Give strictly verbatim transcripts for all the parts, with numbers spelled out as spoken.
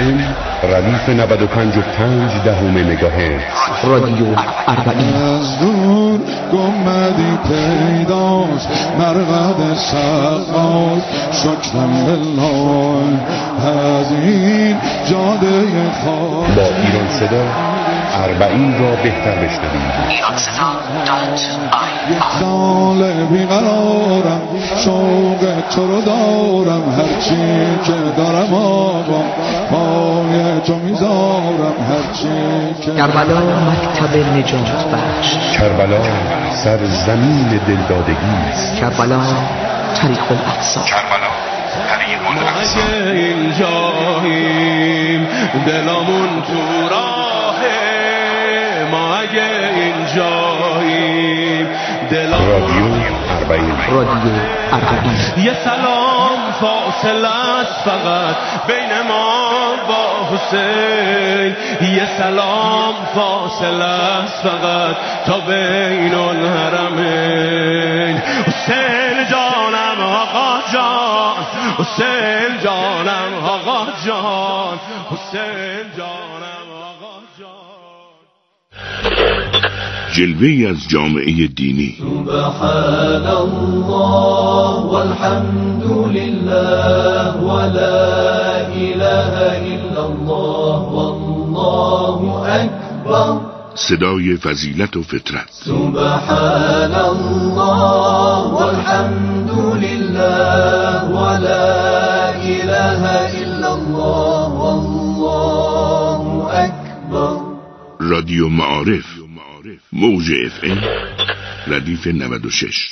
ام ردیف نود و پنج و پنج دهم مگاهرتز رادیو اربعین. از دور گمدی پیداست مرقد سقاس شکرم بالله از این جاده خاک. با ایران صدا اربعین را بهتر بشنوید. ایران صدا دات آی یک سال بیقرارم شوق تو رو دارم هرچی که دارم آقا پای تو میذارم هرچی که کربلا مکتب نجات بخش. کربلا سرزمین دلدادگی است. کربلا طریق الاقصی. کربلا طریق الاقصی. ما اگه اینجاییم دلمون تو راهه، ما اگه اینجاییم دلمون. رادیو اربعین. رادیو اربعین. یه سلام فاصله است فقط بین ما با حسین، یه سلام فاصله است فقط تا بین الحرمین. حسین جانم آقا جان، حسین جانم آقا جان، حسین جانم آقا جان. جلوه‌ای از جامعه دینی. سبحان الله والحمد لله ولا اله الا الله والله اکبر. صدای فضیلت و فطرت. سبحان الله والحمد لله ولا اله الا الله والله اکبر. رادیو معارف موج اف ام ردیف نود و شش.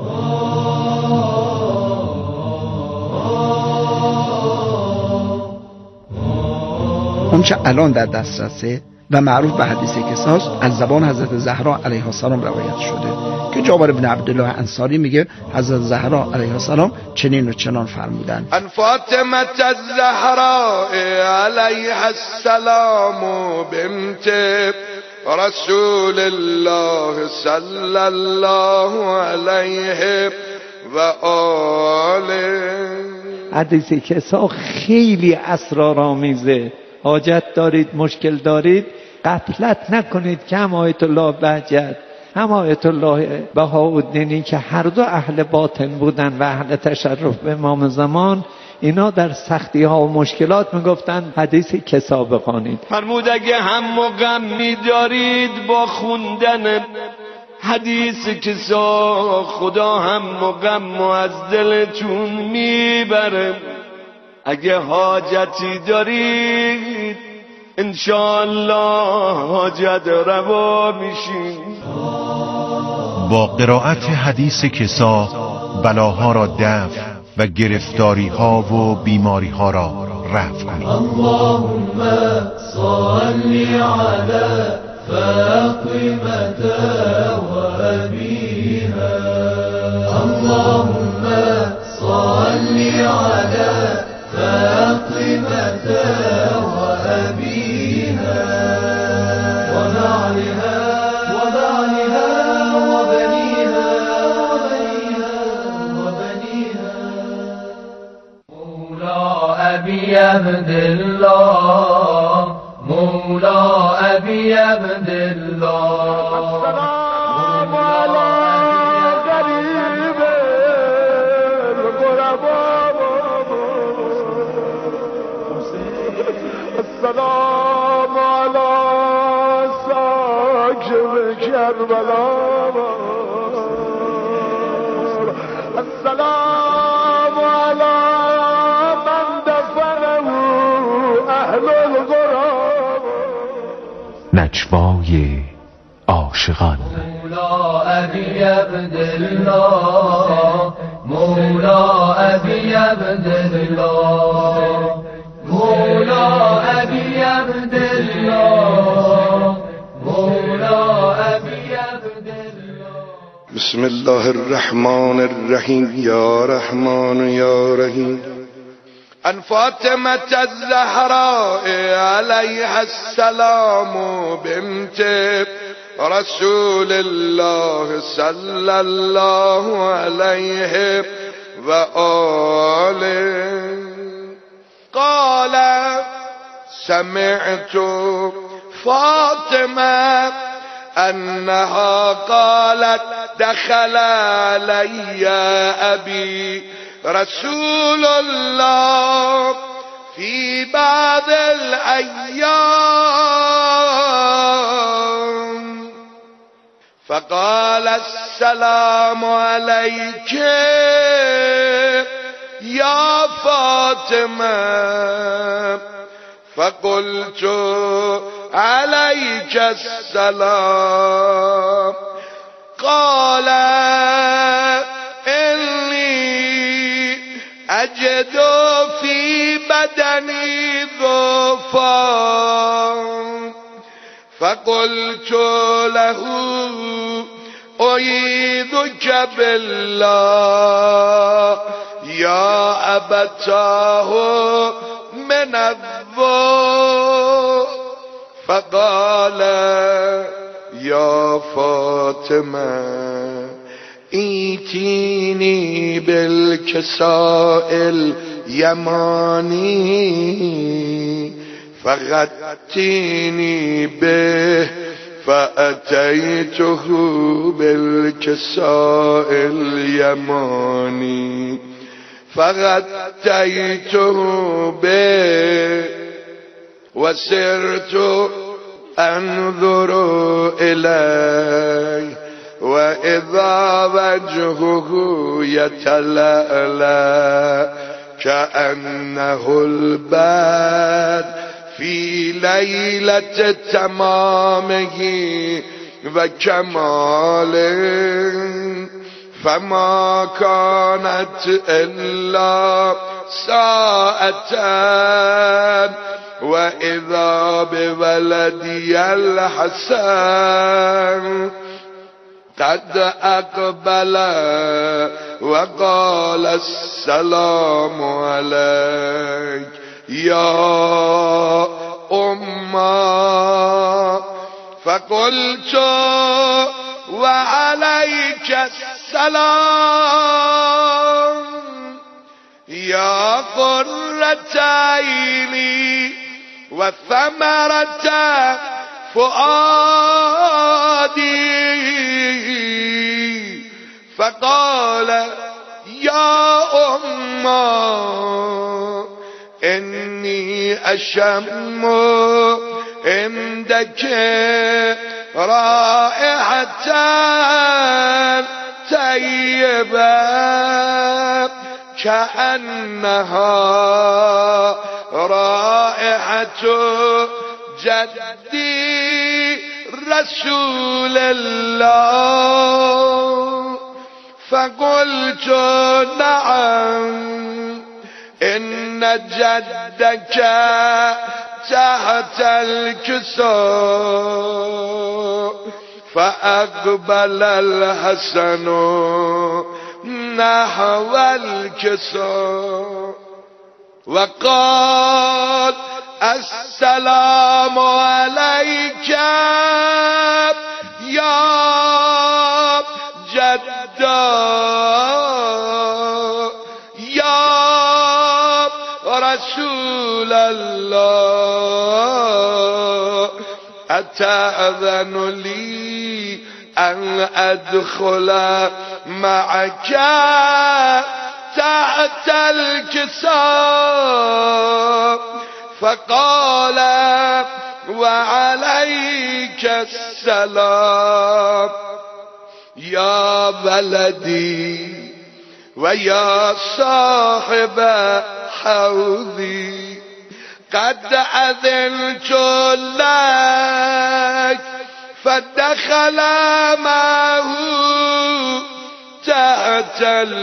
اون چه الان در دسترسه و معروف به حدیث کساست از زبان حضرت زهرا علیها السلام روایت شده که جابر بن عبدالله انصاری میگه حضرت زهرا علیها السلام چنین و چنان فرمودند: ان فاطمه الزهراء علیها السلام بنت رسول الله صلی الله علیه و آله. حدیث کسا خیلی اسرارآمیزه. حاجت دارید، مشکل دارید، غفلت نکنید که هم آیت الله بهجت هم آیت الله بهاءالدینی که هر دو اهل باطن بودن و اهل تشرف به امام زمان، اینا در سختی ها و مشکلات میگفتن حدیث کسا بخوانید. فرمود اگه هم و غم می‌دارید با خوندن حدیث کسا، خدا هم و غم و از دلتون میبره. اگه حاجتی دارید انشاءالله حاجت روا میشین. با قرائت حدیث کسا بلاها را دفع و گرفتاری ها و بیماری ها را رفع کنید. اللهم صل علی فاطمة و ابیها. اللهم صل علی فاطمة و ابیها و نعلها و بعلها و بنیها و بنیها. مولا ابی عبدالله، مولا ابی عبدالله. السلام علی غریب الغرباء، السلام علی ساکن کربلا، السلام علی من دفنه اهل الغراب. نجوای عاشقان. مولا ابی عبدالله، مولا ابی عبدالله، مولا ابی عبدالله، مولا ابی عبدالله. بسم الله الرحمن الرحیم. یا رحمان یا رحیم. ان فاطمه الزهراء علیها السلام بنت رسول الله صلی الله علیه و آله. قال سمعت فاطمه انها قالت دخل علي ابي رسول الله في بعض الايام فقال السلام عليك يا فاطمه فقلت عليك السلام قال إني أجد في بدني ضعفا فقلت له أعيذك بالله يا أبتاه من الضوء فقال يا فاطمة ايتيني بالكساء اليماني فغتيني به فأتيته بالكساء اليماني فغتيته به وسرت أنظر إليه وإذا وجهه يتلألأ كأنه البدر في ليلة تمامه وكماله فما كانت إلا ساعة وإذا بولدي الحسن قد أقبل وقال السلام عليك يا أمه فقلت وعليك السلام يا قرة عيني وثمرة فؤادي فقال يا أمه إني أشم عندك رائحة طيبة كأنها رائحة جدي رسول الله فقلت نعم إن جدك تحت الكساء فأقبل الحسن نحو الكساء وقال السلام عليك يا جدا يا رسول الله أتأذن لي أن أدخل معك تحت الكساء فقال وعليك السلام يا ولدي ويا صاحب حوضي قد أذنت لك فدخل معه تحت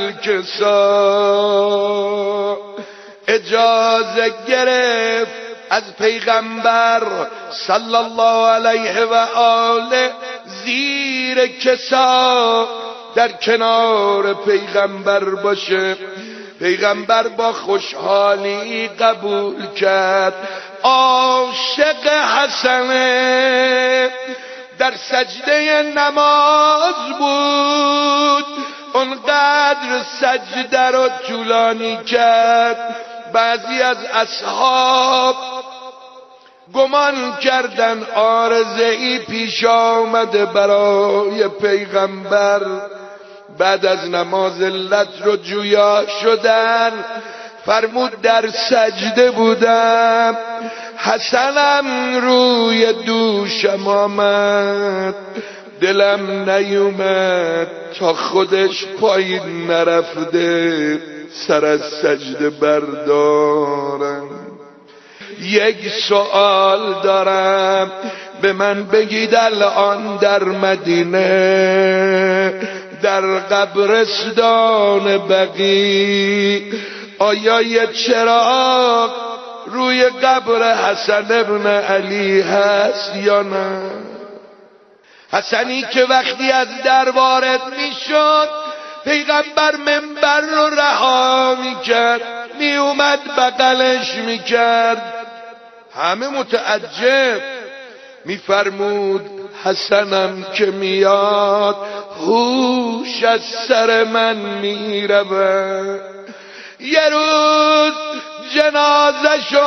الكساء اجازه گرفت از پیغمبر صلی الله علیه و آله زیر کسا در کنار پیغمبر باشه. پیغمبر با خوشحالی قبول کرد. عاشق حسنه در سجده نماز بود، اونقدر سجده رو طولانی کرد. بعضی از اصحاب گمان کردن عارضه‌ای پیش آمده برای پیغمبر. بعد از نماز لت رو جویا شدن، فرمود در سجده بودم، حسنم روی دوشم آمد، دلم نیومد تا خودش پایین نرفته سر از سجده بردارم. یک سوال دارم، به من بگید الان در مدینه در قبرستان بقیع آیا یه چراغ روی قبر حسن ابن علی هست یا نه؟ حسنی که وقتی از در وارد میشد پیغمبر منبر رو رها میکرد، میومد بغلش میکرد، همه متعجب. میفرمود حسنم که میاد هوش از سر من میرود. یه روز جنازشو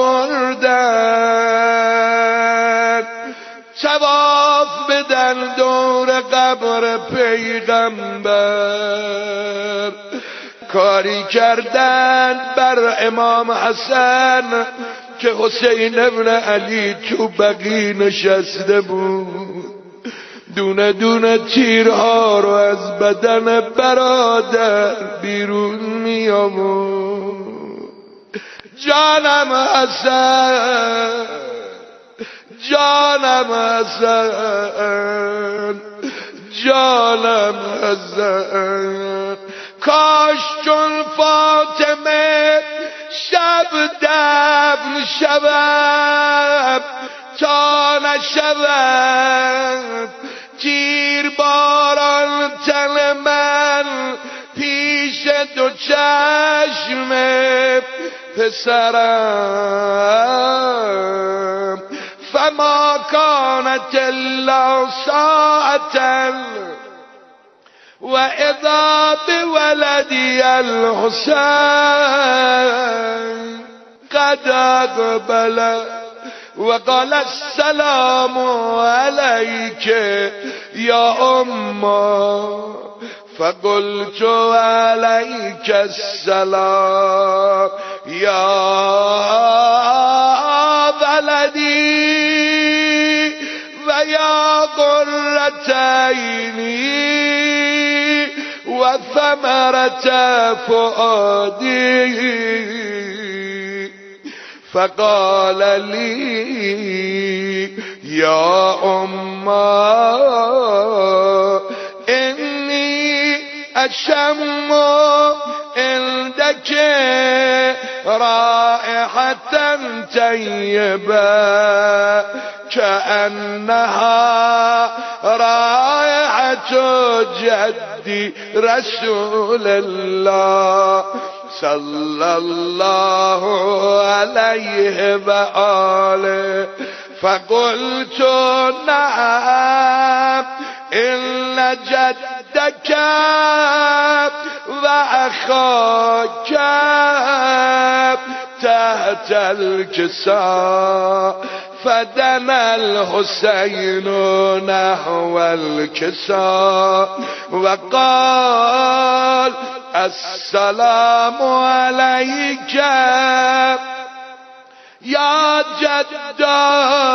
آوردن طواف بدن دور قبر پیغمبر، کاری کردن بر امام حسن که حسین ابن علی تو بقیع نشسته بود، دونه دونه تیرها رو از بدن برادر بیرون می آورد. جانم حسن، جانم حسن، جانم حسن، کاش چون فاطمه شب دفن شود تا نشود تیر باران تن من پیش دو چشم پسرم. فما کانت الا ساعتا و اذا بولدی الحسین قد اقبل وقال السلام عليك يا أمه فقلت عليك السلام يا ولدي ويا قرة عيني وثمرة فؤادي. فقال لي يا أمه إني أشم عندك رائحة طيبة كأنها رائحة جدي رسول الله صلى الله عليه وآله. فقلت نعم إن جدك وأخاك تحت الكساء. فدنا الحسين نحو الكساء وقال السلام عليك يا جدا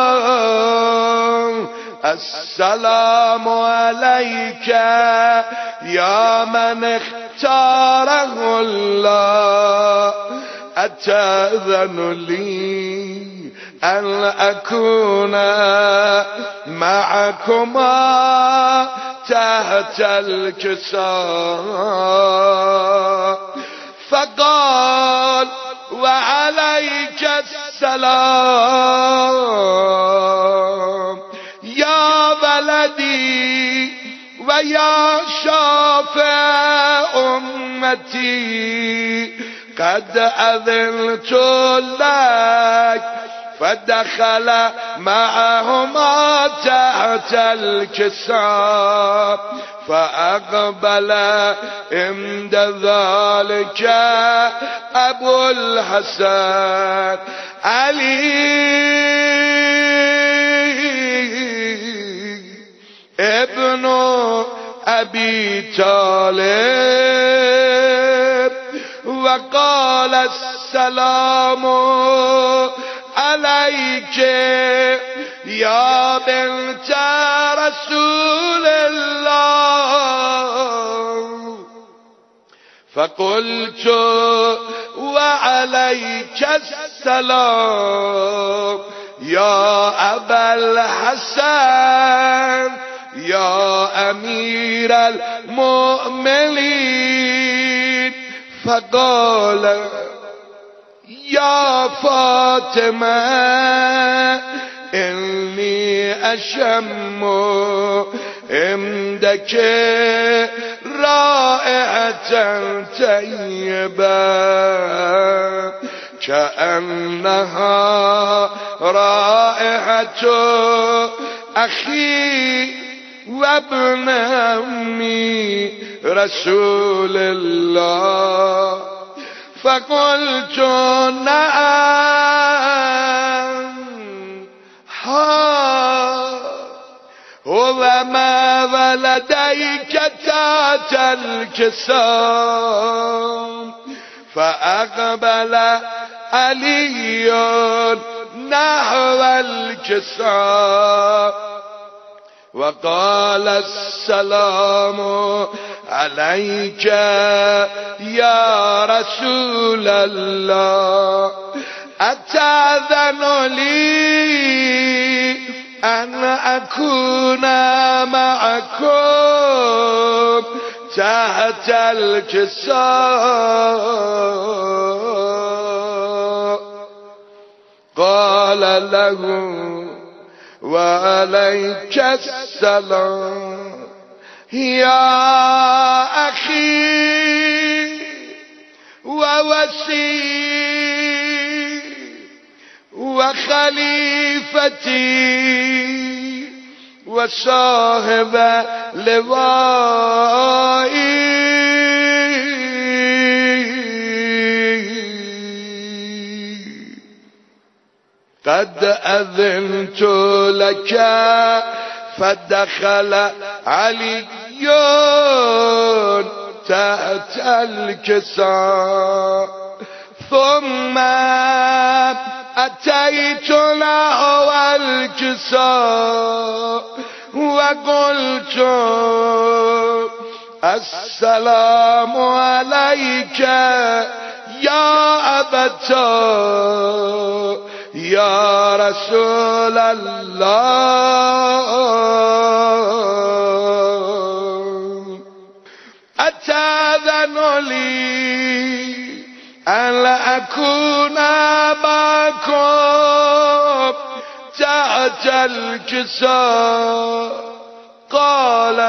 السلام عليك يا من اختاره الله. أتأذن لي أن أكون معكما تحت الكساء؟ فقال وعليك السلام يا ولدي ويا شافع أمتي قد أذنت لك. فدخل معهما تحت الكساء فأقبل عند ذلك أبو الحسن علي ابی طالب و قال السلام علیک یا بنت رسول الله فقلت وعليك السلام يا أبا الحسن يا أمير المؤمنين فقال يا فاطمة إني أشم عندك رائحة طيبة كأنها رائحة أخي وابن أمي رسول الله فقلت نعم ها هو ما ولديك تحت الكسام فأقبل علي نحو الكسام وقال السلام عليك يا رسول الله أتأذن لي أن أكون معكم تحت الكساء قال له وعليك السلام يا أخي ووسي وخليفتي وصاحب لوائي قد أذنت لك فدخل علي تحت الكساء ثم أتيت نحو الكساء وقلت السلام عليك يا أبتا يا رسول الله أتأذن لي أن أكون معكم تحت الكساء قال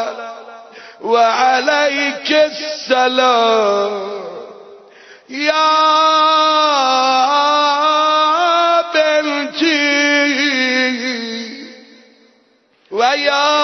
وعليك السلام يا ويا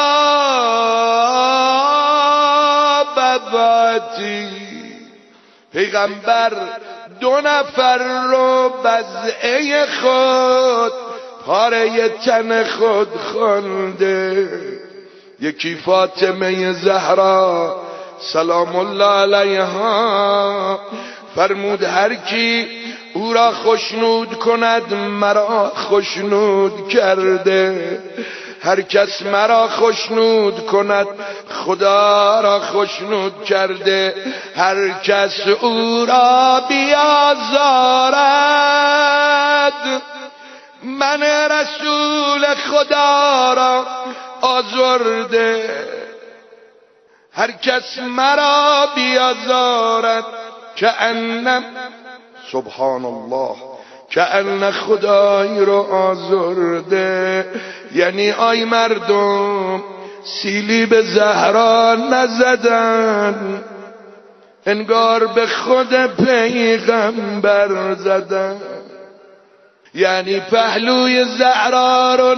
باباتی. پیغمبر دو نفر رو بزعه خود پاره تن خود خونده، یکی فاطمه زهرا سلام الله علیها فرمود هر کی او را خوشنود کند مرا خوشنود کرده، هر کس مرا خوشنود کند خدا را خوشنود کرده، هر کس او را بیازارد من رسول خدا را آزرده، هر کس مرا بیازارد که انم سبحان الله که ان خدای رو آزرده. یعنی آی مردم سیلی به زهرا نزدن، انگار به خود پیغمبر زدن، یعنی پهلوی زهرا رو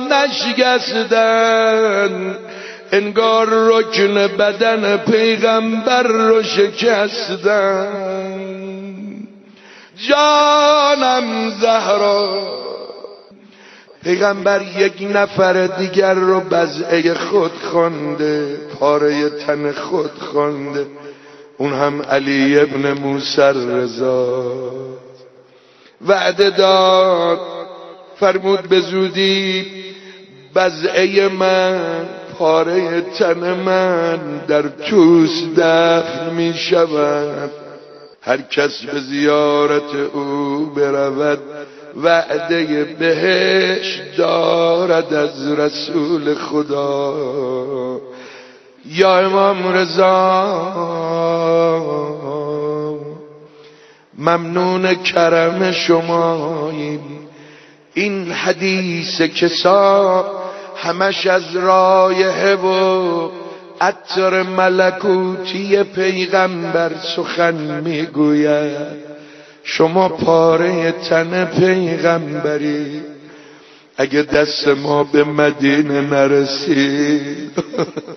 نشکستن، انگار رکن بدن پیغمبر رو شکستن. جانم زهرا پیغمبر یک نفر دیگر رو بضعه خود خوانده، پاره تن خود خوانده، اون هم علی ابن موسی رضا. وعده داد فرمود به زودی بضعه من، پاره تن من در توس دفن می شود، هر کس به زیارت او برود وعده بهش دارد از رسول خدا. یا امام رضا ممنون کرم شماییم، این حدیث کسا همش از رایحه و عطر ملکوتی پیغمبر سخن میگوید. شما پاره تن پیغمبری، اگه دست ما به مدینه نرسید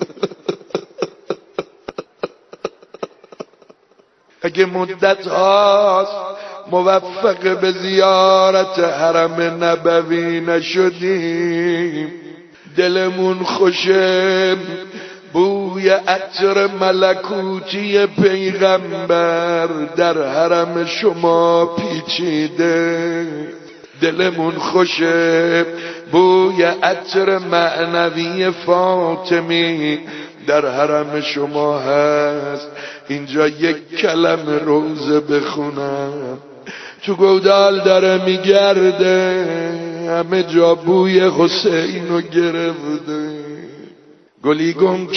اگه مدت هاست موفق به زیارت حرم نبوی نشدیم، دلمون خوشه بوی عطر ملکوتی پیغمبر در حرم شما پیچیده، دلمون خوشه بوی عطر معنوی فاطمی در حرم شما هست. اینجا یک کلمه روزه بخونم، تو گودال داره میگرده، همه جا بوی حسین رو گرفته، گلی گم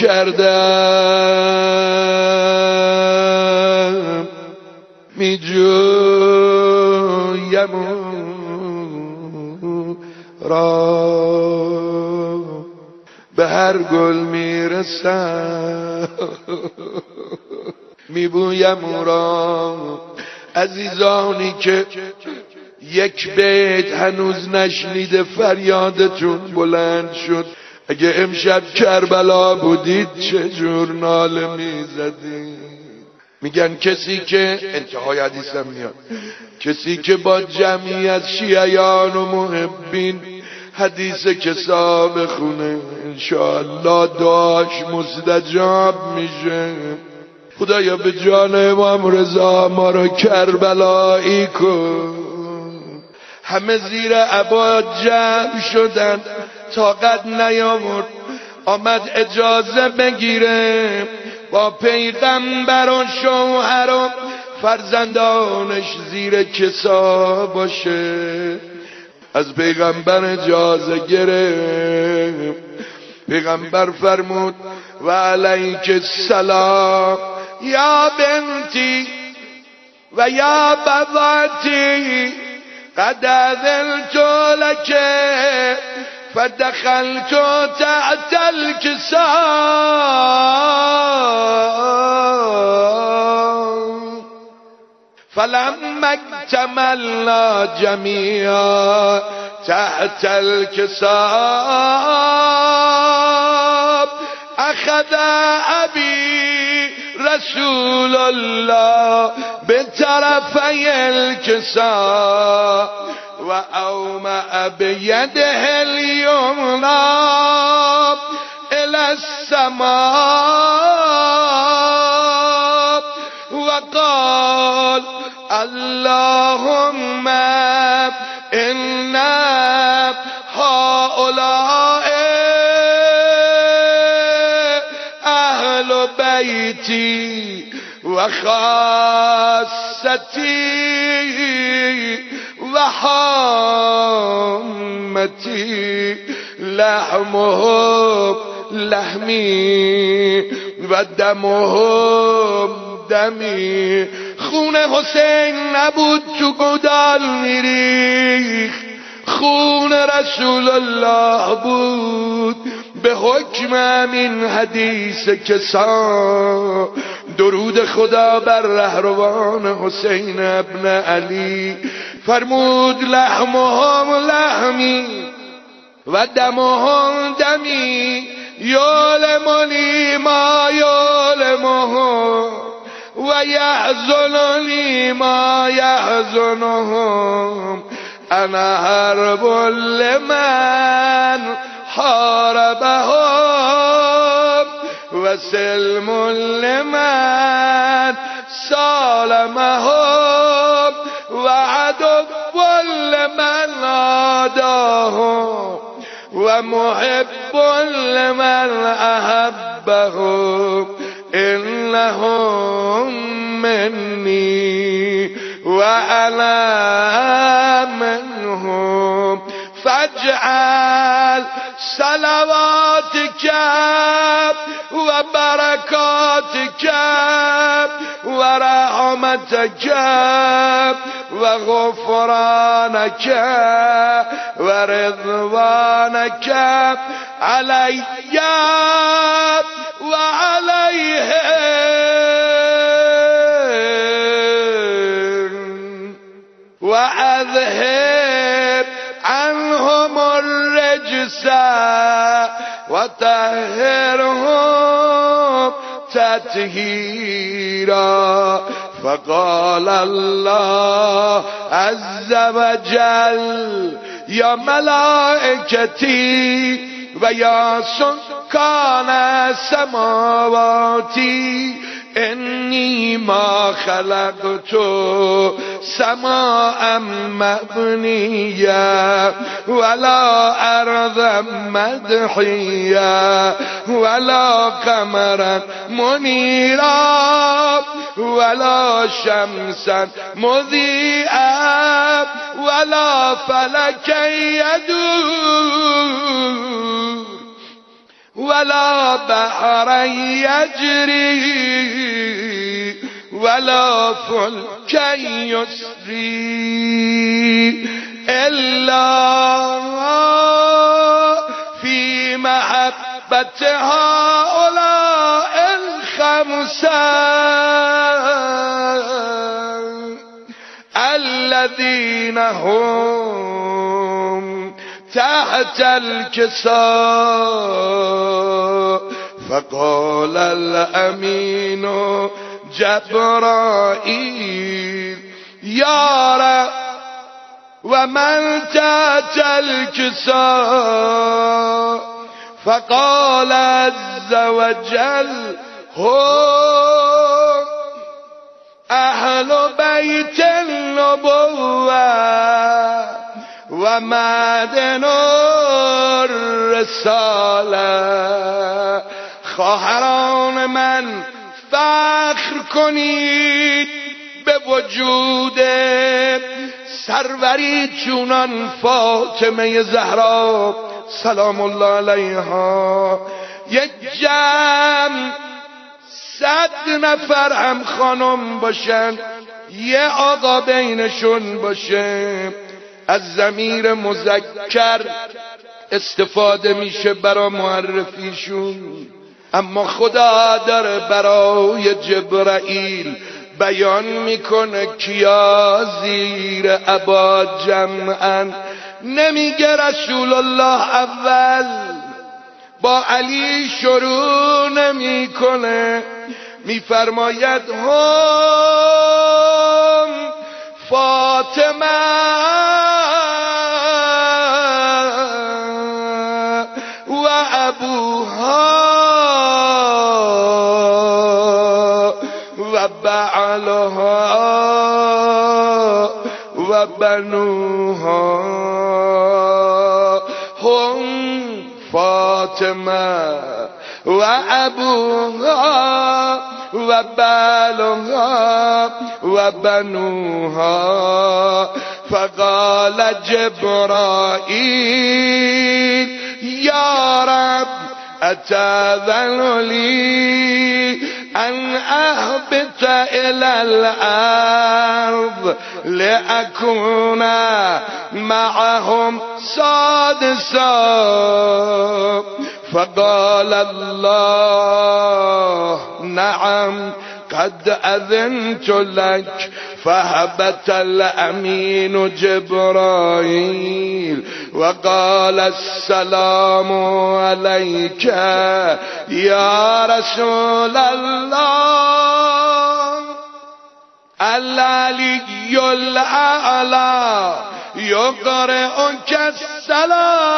کردم می جویم را، به هر گل میرسم می بویم را. عزیزانی که یک بیت هنوز نشنیده فریادتون بلند شد، اگه امشب کربلا بودید چه جور ناله میزدید. میگن کسی که انتهای حدیثم میاد، کسی که با جمعیت شیعیان و محبین حدیث کسا بخونه انشاءالله دعاش مستجاب میشه. خدایا به جان امام رضا ما رو کربلایی کن. همه زیر عبا جمع شدن، طاقت نیاورد، آمد اجازه بگیره با پیغمبر و شوهر و فرزندانش زیر کسا باشه. از پیغمبر اجازه گرفت، پیغمبر فرمود و علیک السلام یا بنتی و یا بضعتی قد اذنت لك فدخلت تحت الكساء فلما اكتملنا جميعا تحت الكساء اخذ ابي رسول الله بطرفي الكساء وأومأ بيده اليمنى إلى السماء وقال اللهم إن هؤلاء أهل بيتي وخاصتي وحامتي لحمهم لحمی و دمهم دمی. خون حسین نبود تو گودال میریخ، خون رسول الله بود. به حکم همین حدیث کسا درود خدا بر رهروان حسین ابن علی فرمود لحمهم لحمی و دمهم دمی یعلمنی ما یعلمهم و یحزننی ما یحزنهم. انا حرب لمن حاربهم و سلم لمن سالمهم و عدو لمن عاداهم و محب لمن احبهم انهم منی و انا منهم فاجعل صلواتك و برکاتك و رحمتك و غفرانك و رضوانك علی و علیهم و اذهب عنهم الرجس و طهرهم تطهیرا. فقال الله عز وجل یا ملائکتی و یا سکان السماواتی انی ما خلقت سماء مبنیه ولا ارضا مدحیه ولا قمرا منیرا ولا شمسا مضیئا ولا فلکا یدور ولا بحر يجري ولا فلك يسري إلا في محبة هؤلاء الخمسة الذين هم تحت الكساء. فقال الأمين جبرائيل يا رب ومن تحت الكساء؟ فقال عز وجل هم أهل بيت النبوة و معدن الرساله. خواهران من فخر کنید به وجود سروری چونان فاطمه زهرا سلام الله علیها. یک جمع صد نفر هم خانم باشن، یه آقا بینشون باشه، از ضمیر مذکر استفاده میشه برای معرفیشون، اما خدا داره برای جبرائیل بیان میکنه کیا زیر عبا جمعن. نمیگه رسول الله اول با علی شروع نمیکنه، میفرماید هم فاطمه و ابوها و بعلها و بنوها. هم فاطمه و ابوها و بعلها و بنوها. فقال جبرائیل یا رب اتاذن لی ان اهبط الى الارض لاكون معهم سادسا. فقال الله نعم قد اذنت لك. فهبت الامين جبرائيل وقال السلام عليك يا رسول الله. العلي الاعلى یقرئک السلام